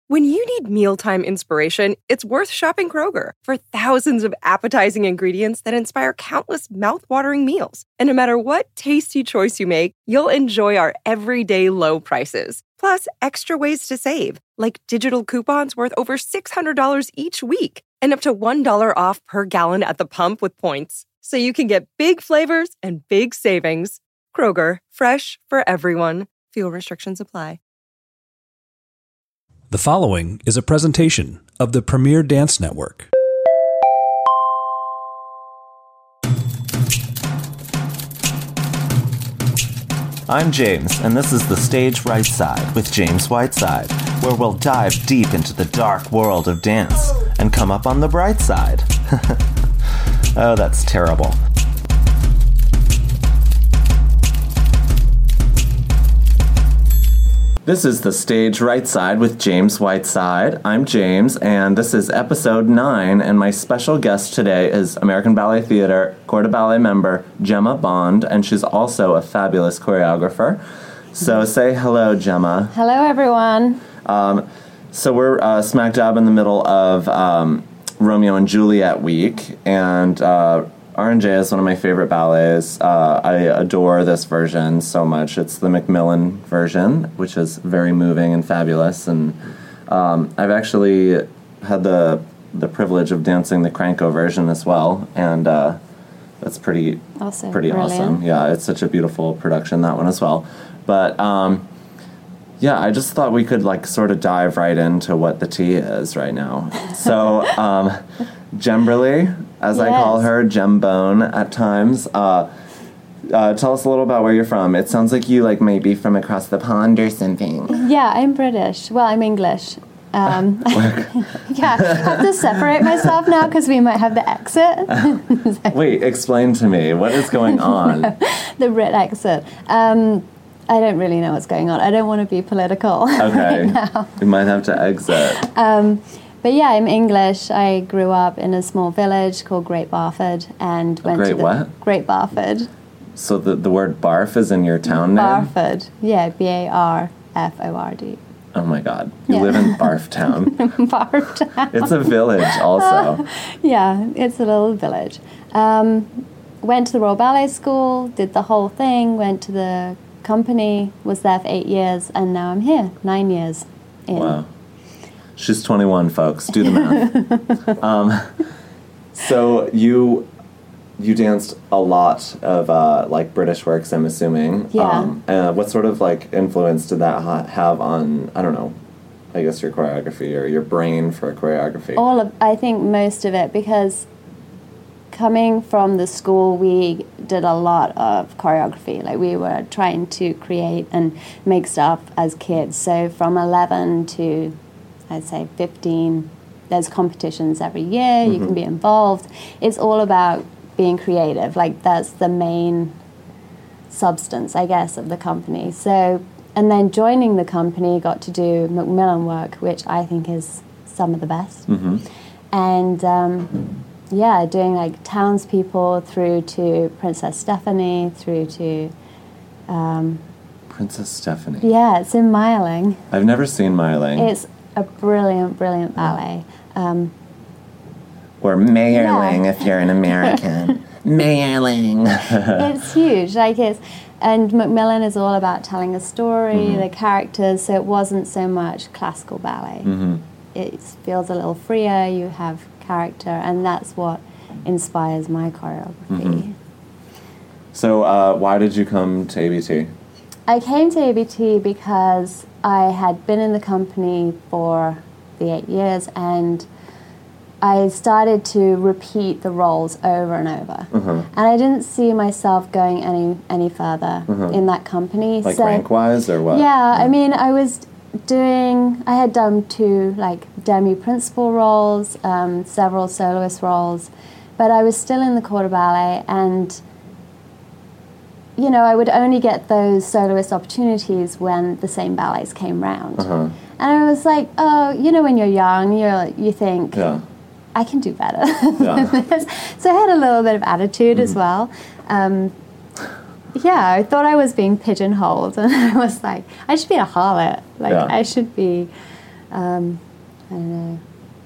When you need mealtime inspiration, it's worth shopping Kroger for thousands of appetizing ingredients that inspire countless mouth-watering meals. And no matter what tasty choice you make, you'll enjoy our everyday low prices. Plus, extra ways to save, like digital coupons worth over $600 each week and up to $1 off per gallon at the pump with points. So you can get big flavors and big savings. Kroger, fresh for everyone. Fuel restrictions apply. The following is a presentation of the Premier Dance Network. I'm James, and this is The Stage Right Side with James Whiteside, where we'll dive deep into the dark world of dance and come up on the bright side. Oh, that's terrible. This is The Stage Right Side with James Whiteside. I'm James, and this is episode 9, and my special guest today is American Ballet Theatre Corps de Ballet member Gemma Bond, and she's also a fabulous choreographer. So say hello, Gemma. Hello, everyone. So we're smack dab in the middle of Romeo and Juliet week, and R&J is one of my favorite ballets. I adore this version so much. It's the Macmillan version, which is very moving and fabulous. And I've actually had the privilege of dancing the Cranko version as well, and that's pretty awesome. Yeah, it's such a beautiful production, that one as well. But yeah, I just thought we could sort of dive right into what the tea is right now. So Gemberly, as I call her, Gembone at times. Tell us a little about where you're from. It sounds like you maybe from across the pond or something. Yeah, I'm British. Well, I'm English. Yeah, I have to separate myself now because we might have the exit. Wait, explain to me. What is going on? The Brit exit. I don't really know what's going on. I don't want to be political. Okay. Right now. We might have to exit. But yeah, I'm English. I grew up in a small village called Great Barford and went to Great Barford. So the word barf is in your town name? Barford. Yeah, Barford. Oh my God. You live in Barftown. Barftown. It's a village also. Yeah, it's a little village. Went to the Royal Ballet School, did the whole thing, went to the company, was there for 8 years, and now I'm here, 9 years in. Wow. She's 21, folks. Do the math. So you danced a lot of British works, I'm assuming. Yeah. What sort of influence did that have on, I don't know, I guess your choreography or your brain for choreography? I think most of it, because coming from the school, we did a lot of choreography. We were trying to create and make stuff as kids. So from 11 to, I'd say, 15, there's competitions every year. You can be involved. It's all about being creative. That's the main substance, I guess, of the company. So, and then joining the company, got to do Macmillan work, which I think is some of the best. And yeah, doing townspeople through to Princess Stephanie, through to Princess Stephanie. Yeah, it's in Myling. I've never seen Myling. It's a brilliant ballet. Or Mayerling if you're an American. Mayerling. It's huge. And Macmillan is all about telling a story, the characters. So it wasn't so much classical ballet. It feels a little freer. You have character, and that's what inspires my choreography. So why did you come to ABT? I came to ABT because I had been in the company for the 8 years, and I started to repeat the roles over and over. And I didn't see myself going any further in that company. Rank-wise, or what? Yeah, I mean, I had done 2 demi-principal roles, several soloist roles, but I was still in the Corps de Ballet, and I would only get those soloist opportunities when the same ballets came round. And I was like, when you're young, you think, I can do better. So I had a little bit of attitude as well. yeah, I thought I was being pigeonholed, and I was like, I should be a harlot. Like, I should be I don't know,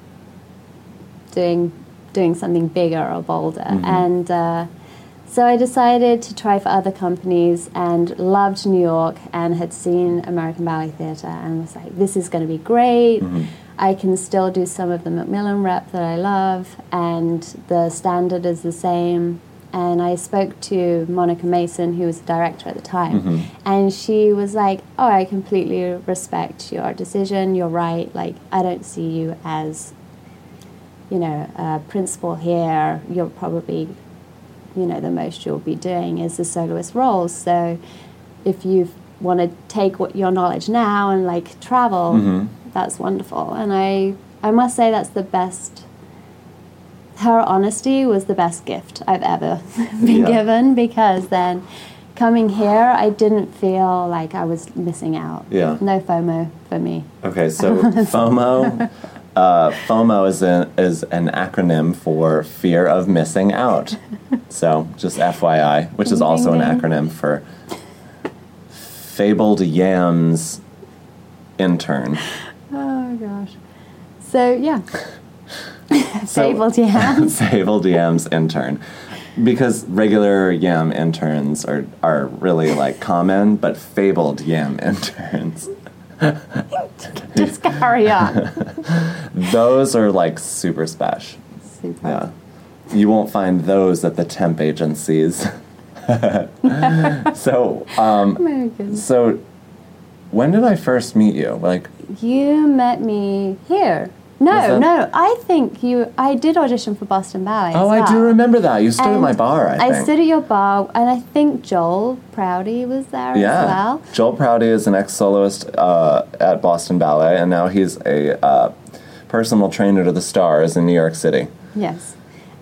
doing something bigger or bolder. And so I decided to try for other companies and loved New York and had seen American Ballet Theatre and was like, this is going to be great. I can still do some of the Macmillan rep that I love, and the standard is the same. And I spoke to Monica Mason, who was the director at the time, and she was like, oh, I completely respect your decision. You're right. Like, I don't see you as, you know, a principal here. You're probably, you know, the most you'll be doing is the soloist roles. So if you want to take what your knowledge now and, like, travel, that's wonderful. And I must say that's the best. Her honesty was the best gift I've ever been given, because then coming here, I didn't feel like I was missing out. Yeah. No FOMO for me. Okay, so FOMO, FOMO is an acronym for fear of missing out. So just FYI, which is also an acronym for Fabled Yams Intern. Oh gosh. So yeah. So, Fabled Yams. Fabled Yams Intern. Because regular yam interns are really, like, common, but fabled yam interns. Just carry on. Those are, like, super special. Super. Yeah. You won't find those at the temp agencies. So, Oh my goodness. so when did I first meet you? Like, You met me here. Was No, that- no. I did audition for Boston Ballet. oh, as I do well. remember that. You stood at And my bar, I think. stood at your bar, and I think Joel Prouty was there Yeah. as well. Joel Prouty is an ex-soloist at Boston Ballet, and now he's a personal trainer to the stars in New York City. Yes.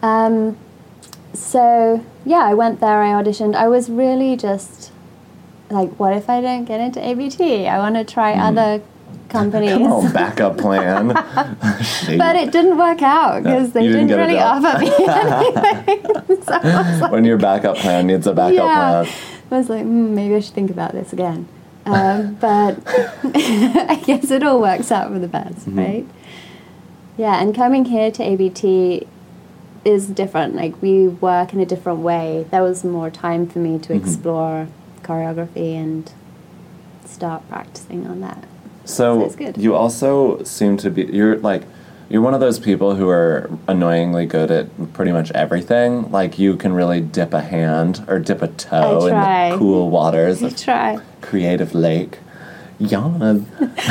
So, yeah, I went there, I auditioned. I was really just like, what if I don't get into ABT? I want to try other companies. Come on, backup plan. But it didn't work out because they You didn't didn't get a really job. offer me anything. So I was like, When your backup plan needs a backup yeah. plan. I was like, maybe I should think about this again. But I guess it all works out for the best, right? Yeah, and coming here to ABT is different. Like, we work in a different way. There was more time for me to explore choreography and start practicing on that. So So it's good. you also seem to be you're one of those people who are annoyingly good at pretty much everything. Like, you can really dip a hand or dip a toe in try. the cool waters of Try. Creative Lake. Yawn.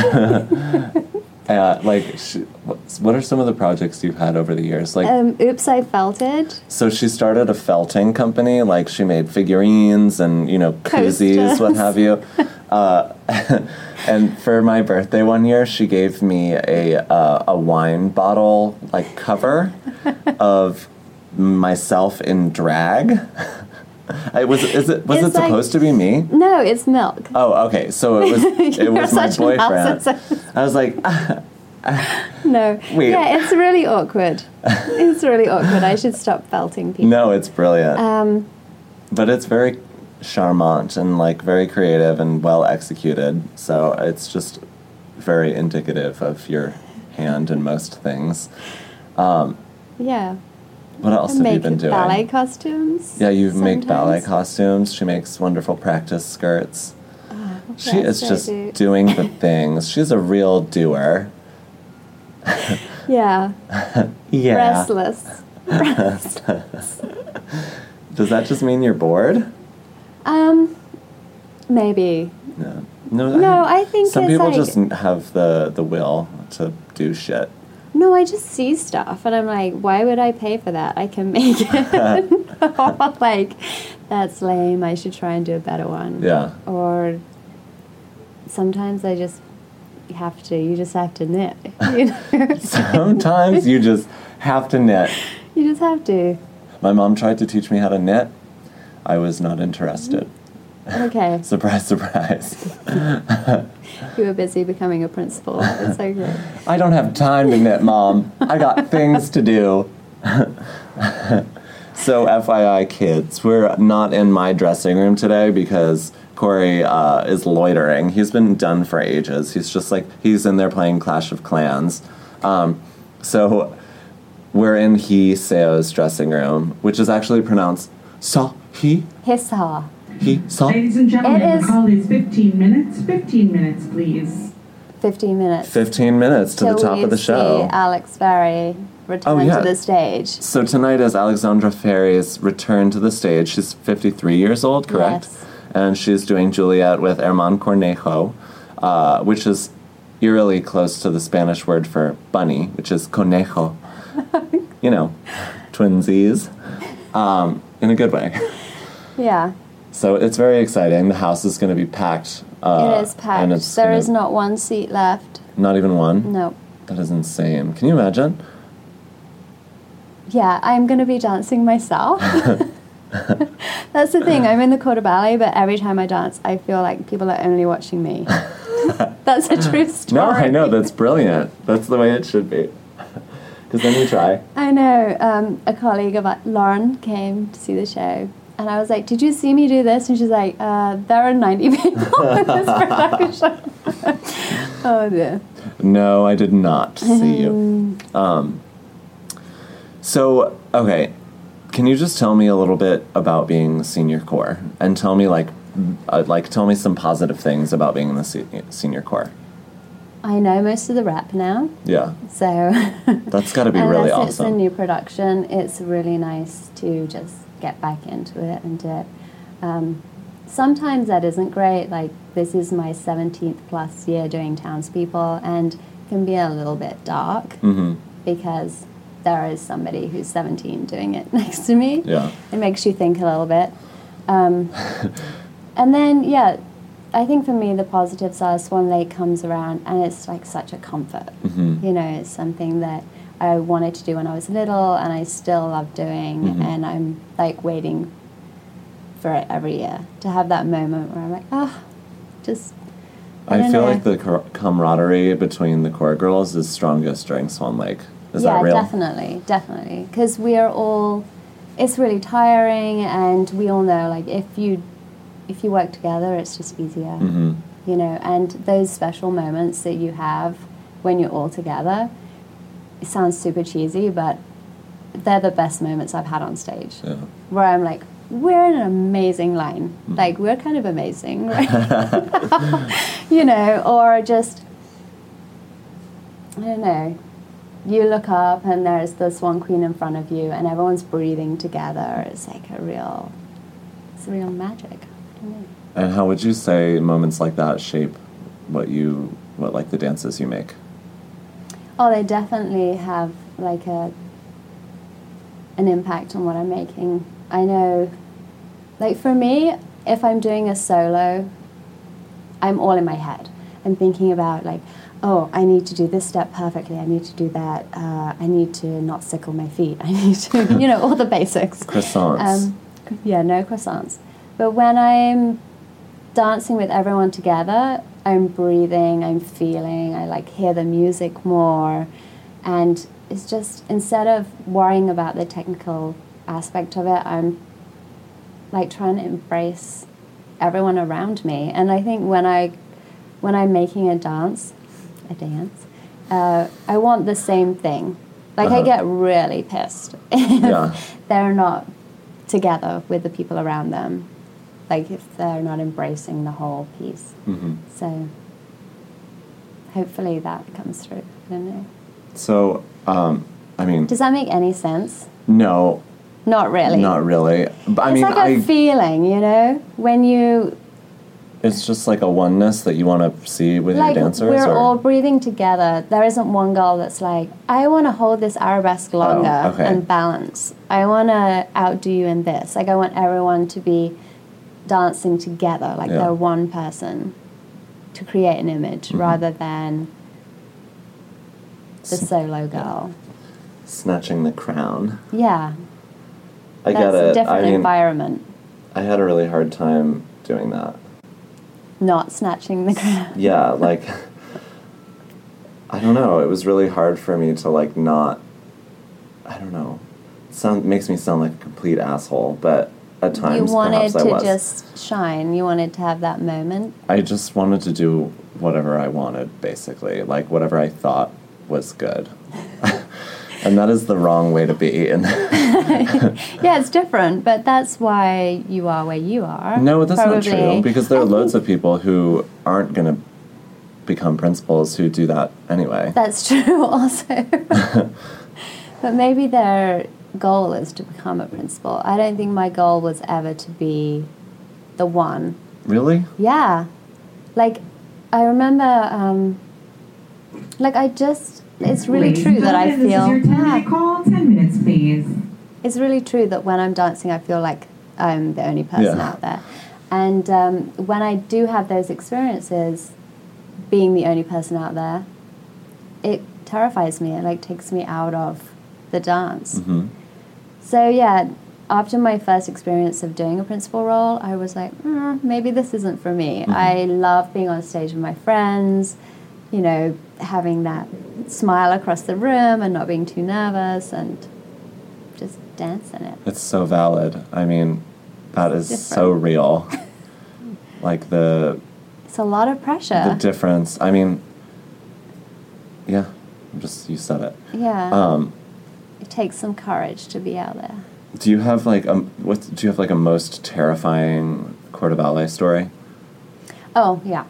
What are some of the projects you've had over the years? Like, Oops, I Felted. so she started a felting company. Like, she made figurines and, you know, koozies, what Coasters. have you. And for my birthday one year, she gave me a wine bottle, like, cover of myself in drag. Was it It's like- supposed to be me? No, it's milk. Oh, okay. So it was You're my such an boyfriend. narcissist. I was like, No. Wait. Yeah, it's really awkward. It's really awkward. I should stop felting people. no, it's brilliant. But it's very charmant and, like, very creative and well executed. So it's just very indicative of your hand in most things. Yeah. What else have you Make been doing? ballet costumes. Yeah, you make ballet sometimes. costumes. She makes wonderful practice skirts. She Yes, is I just do. doing the things. She's a real doer. Yeah. Yeah. Restless. Does that just mean you're bored? Maybe. No. No, I think some it's people like- just have the will to do shit. No, I just see stuff and I'm like, why would I pay for that? I can make it. Or like, that's lame. I should try and do a better one. Yeah. Or sometimes I just have to. You just have to knit. You know? Sometimes you just have to knit. You just have to. My mom tried to teach me how to knit. I was not interested. Okay. Surprise, surprise. You were busy becoming a principal. It's okay. I don't have time to knit, Mom. I got things to do. So, FYI, kids, we're not in my dressing room today because Corey is loitering. He's been done for ages. He's just like, he's in there playing Clash of Clans. So we're in Seo's dressing room, which is actually pronounced he. Hissa. He, Ladies and gentlemen, It the call is 15 minutes. 15 minutes, please. 15 minutes. 15 minutes to the Till top we of the show. see Alex Ferry return yeah. to the stage. So tonight is Alexandra Ferry's return to the stage. She's 53 years old, correct? Yes. And she's doing Juliet with Herman Cornejo, which is eerily close to the Spanish word for bunny, which is conejo. You know, twinsies. In a good way. Yeah. So it's very exciting. The house is going to be packed. It is packed. And it's There is not one seat left. Not even one? No. That is insane. Can you imagine? Yeah, I'm going to be dancing myself. That's the thing. I'm in the quarter ballet, but every time I dance, I feel like people are only watching me. That's a true story. No, I know. That's brilliant. That's the way it should be. Because then you try. I know. A colleague of Lauren came to see the show, and I was like, "Did you see me do this?" And she's like, "There are 90 people in this production." Oh dear. No, I did not see you. So, okay, can you just tell me a little bit about being senior core, and tell me tell me some positive things about being in the senior core? I know most of the rep now, Yeah, so that's got to be really unless it's a awesome. new production, it's really nice to just get back into it and do it. Sometimes that isn't great. Like, this is my 17th plus year doing Townspeople, and it can be a little bit dark because there is somebody who's 17 doing it next to me. Yeah. It makes you think a little bit. And then, yeah, I think for me the positives are Swan Lake comes around and it's like such a comfort. You know, it's something that I wanted to do when I was little and I still love doing, and I'm like waiting for it every year to have that moment where I'm like, just I I don't feel know. like the camaraderie between the core girls is strongest during Swan Lake. Is yeah, that real? definitely. Because we are all, it's really tiring, and we all know, like, if you work together, it's just easier. You know, and those special moments that you have when you're all together, it sounds super cheesy, but they're the best moments I've had on stage. Yeah. Where I'm like, we're in an amazing line. Like, we're kind of amazing, right? You know, or just, I don't know, you look up and there's the Swan Queen in front of you and everyone's breathing together. It's like it's real magic. I don't know. And how would you say moments like that shape what like the dances you make? Oh, they definitely have like an impact on what I'm making. I know, like for me, if I'm doing a solo, I'm all in my head. I'm thinking about like, oh, I need to do this step perfectly. I need to do that. I need to not sickle my feet. I need to, all the basics. Croissants. Yeah, no croissants. But when I'm dancing with everyone together, I'm breathing, I'm feeling, I like hear the music more. And it's just, instead of worrying about the technical aspect of it, I'm like trying to embrace everyone around me. And I think when I'm making a dance, I want the same thing. Like I get really pissed if they're not together with the people around them. Like if they're not embracing the whole piece. So hopefully that comes through. I don't know. So, I mean... Does that make any sense? No. Not really. Not really. But, It's like a feeling, when you... It's just like a oneness that you want to see with your dancers? We're or? all breathing together. There isn't one girl that's like, I want to hold this arabesque longer and balance. I want to outdo you in this. Like, I want everyone to be dancing together, like they're one person, to create an image rather than the solo girl. Snatching the crown. Yeah. I get it. That's a different environment. I had a really hard time doing that. Not snatching the crown. Yeah, like, I don't know. It was really hard for me to, like, not, I don't know. Makes me sound like a complete asshole, but at times. You wanted perhaps I to was. just shine. You wanted to have that moment. I just wanted to do whatever I wanted, basically, like whatever I thought was good. And that is the wrong way to be. And Yeah, it's different, but that's why you are where you are. no, that's not probably. true, because there are loads of people who aren't going to become principals who do that anyway. That's true also. But maybe their goal is to become a principal. I don't think my goal was ever to be the one. Really? Yeah. Like, I remember, it's really Ladies true and that I gentlemen, feel, This is your 10-minute call. 10 minutes, please. it's really true that when I'm dancing, I feel like I'm the only person Yeah. out there. And when I do have those experiences, being the only person out there, it terrifies me. It like takes me out of the dance. Mm-hmm. So yeah, after my first experience of doing a principal role, I was like, maybe this isn't for me. Mm-hmm. I love being on stage with my friends, you know, having that smile across the room and not being too nervous and just dancing it. It's so valid. I mean, that is Different. so real. Like the It's a lot of pressure. difference. I mean, yeah, you said it. Yeah. It takes some courage to be out there. Do you have like a most terrifying corps de ballet story? Oh, yeah.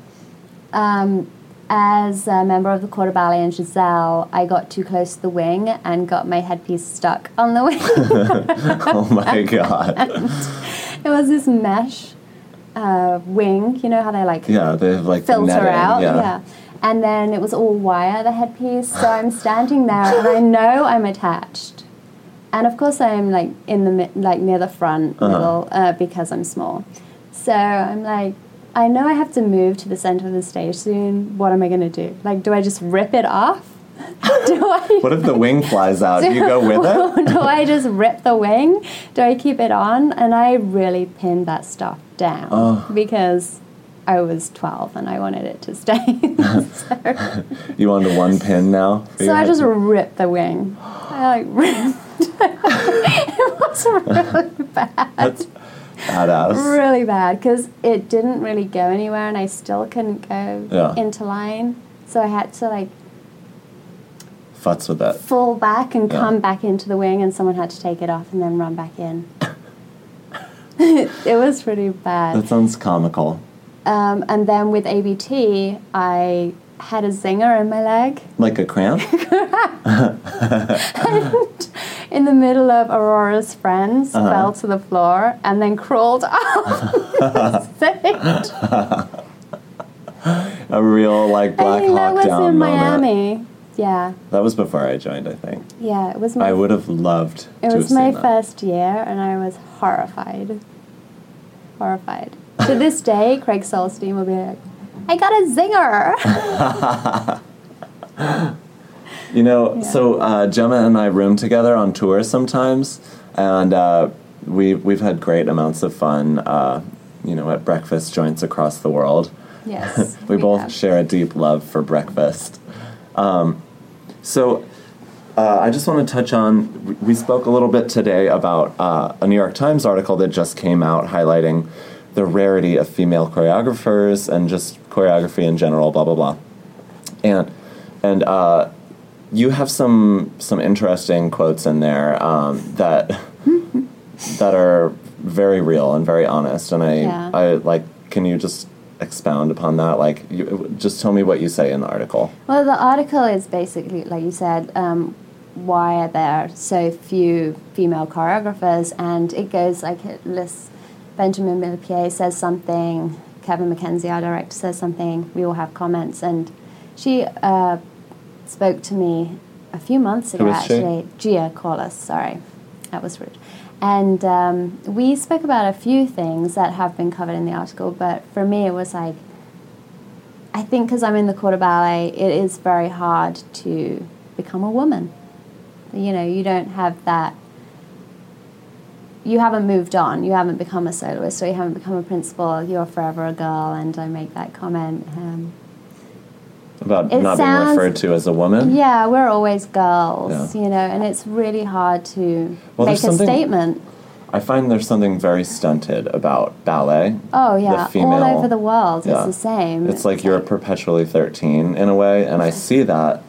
As a member of the Corps de Ballet in Giselle, I got too close to the wing and got my headpiece stuck on the wing. Oh my god. It was this mesh wing, you know how they like Yeah, they have like the filter netting, out? Yeah. And then it was all wire, the headpiece. So I'm standing there and I know I'm attached. And of course I'm like in the near the front middle because I'm small. So I'm like, I know I have to move to the center of the stage soon. What am I going to do? Like, do I just rip it off? What if the wing flies out? Do you go with it? Do I just rip the wing? Do I keep it on? And I really pinned that stuff down because I was 12 and I wanted it to stay. You on to one pin now? So I just ripped the wing. I like ripped. It was really bad. That's badass. Really bad because it didn't really go anywhere and I still couldn't go into line. So I had to like Futz with that. fall back and come back into the wing and someone had to take it off and then run back in. It was pretty bad. That sounds comical. And then with ABT, I had a zinger in my leg. Like a cramp? And in the middle of Aurora's friends, fell to the floor and then crawled off the stage. A real like Black I think that Hawk was Down in moment. Miami. Yeah, That was before I joined, I think. yeah, it was I would have loved It to was have my seen that. first year, and I was horrified. Horrified. To this day, Craig Solstein will be like, I got a zinger! You know, so Gemma and I room together on tour sometimes, and we've had great amounts of fun, you know, at breakfast joints across the world. Yes. We both have. share a deep love for breakfast. So I just want to touch on, we spoke a little bit today about a New York Times article that just came out highlighting the rarity of female choreographers and just choreography in general, blah, blah, blah. And you have some interesting quotes in there that that are very real and very honest. And I like, can you just expound upon that? Like, just tell me what you say in the article. Well, the article is basically, like you said, why are there so few female choreographers? And it goes like it lists Benjamin Millepied says something, Kevin McKenzie, our director, says something, we all have comments. And she spoke to me a few months ago, Who is she? actually. Gia Corliss, sorry. That was rude. And we spoke about a few things that have been covered in the article, but for me it was like, I think because I'm in the Corps de Ballet, it is very hard to become a woman. You know, you don't have that, you haven't moved on, you haven't become a soloist, or you haven't become a principal, you're forever a girl, and I make that comment. About It not sounds- being referred to as a woman? Yeah, we're always girls, Yeah. you know, and it's really hard to Well, make there's a something- statement. I find there's something very stunted about ballet. Oh, yeah. The female, all over the world, it's the same. It's like you're perpetually 13 in a way, and I see that.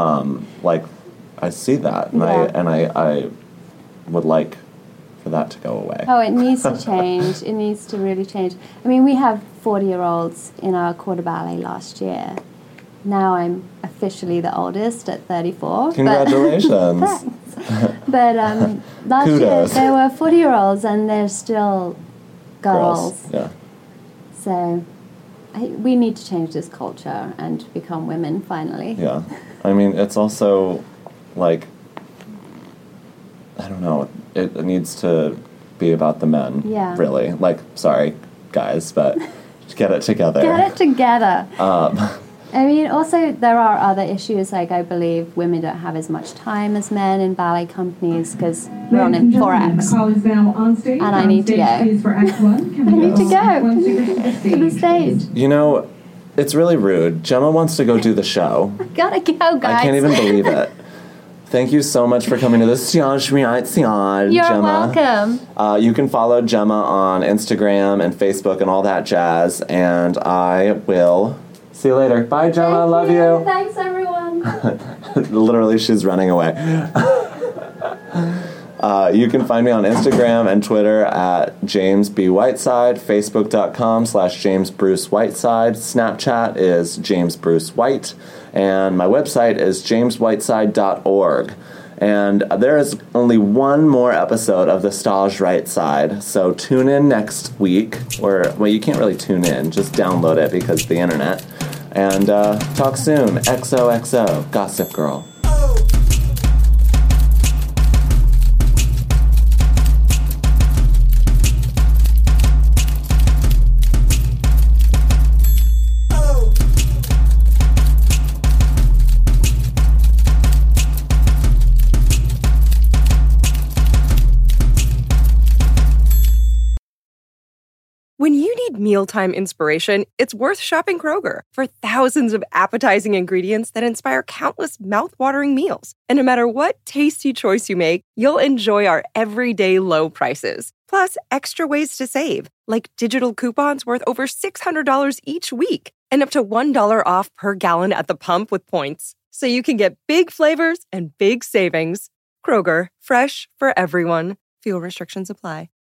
I see that, and I would like for that to go away. Oh, it needs to change. It needs to really change. I mean, we have 40-year-olds in our quarter ballet last year. Now I'm officially the oldest at 34. Congratulations. But last year there were 40-year-olds and they're still girls. Yeah. So we need to change this culture and become women finally. Yeah. I mean, it's also like, I don't know, it needs to be about the men, really. Like, sorry, guys, but get it together. Get it together. I mean, also, there are other issues, like I believe women don't have as much time as men in ballet companies because we're on in 4X. And I need to go. I need to go to the stage. You know, it's really rude. Gemma wants to go do the show. Gotta go, guys. I can't even believe it. Thank you so much for coming to the Sian, You're Gemma. welcome. You can follow Gemma on Instagram and Facebook and all that jazz, and I will see you later. Bye, Gemma. Love you. Thanks, everyone. Literally, she's running away. You can find me on Instagram and Twitter at James B. Whiteside, Facebook.com/James Bruce Whiteside. Snapchat is James Bruce White. And my website is jameswhiteside.org. And there is only one more episode of The Stage Right Side, so tune in next week. Well, you can't really tune in, just download it because of the internet. And talk soon. XOXO, Gossip Girl. When you need mealtime inspiration, it's worth shopping Kroger for thousands of appetizing ingredients that inspire countless mouth-watering meals. And no matter what tasty choice you make, you'll enjoy our everyday low prices. Plus, extra ways to save, like digital coupons worth over $600 each week and up to $1 off per gallon at the pump with points. So you can get big flavors and big savings. Kroger, fresh for everyone. Fuel restrictions apply.